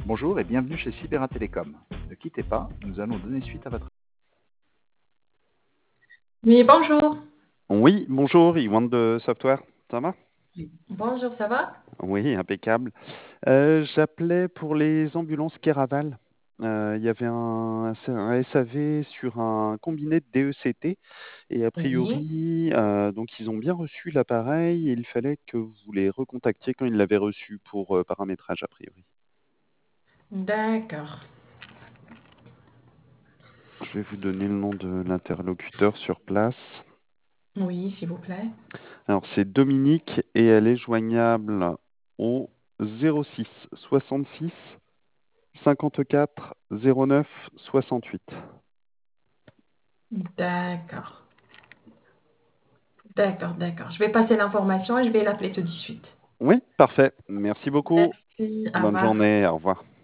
Bonjour et bienvenue chez Sibera Télécom. Ne quittez pas, nous allons donner suite à votre... Oui, bonjour. Oui, bonjour, Ywan de Software, ça va? Bonjour, ça va? Oui, impeccable. J'appelais pour les ambulances Keraval. Il y avait un SAV sur un combiné de DECT et a Oui, priori, donc ils ont bien reçu l'appareil et il fallait que vous les recontactiez quand ils l'avaient reçu pour paramétrage a priori. d'accord. Je vais vous donner le nom de l'interlocuteur sur place. Oui, s'il vous plaît. Alors c'est Dominique et elle est joignable au 06 66 54 09 68. D'accord. D'accord. Je vais passer l'information et je vais l'appeler tout de suite. Oui, parfait. Merci beaucoup. Merci, au Bonne revoir. journée. Au revoir.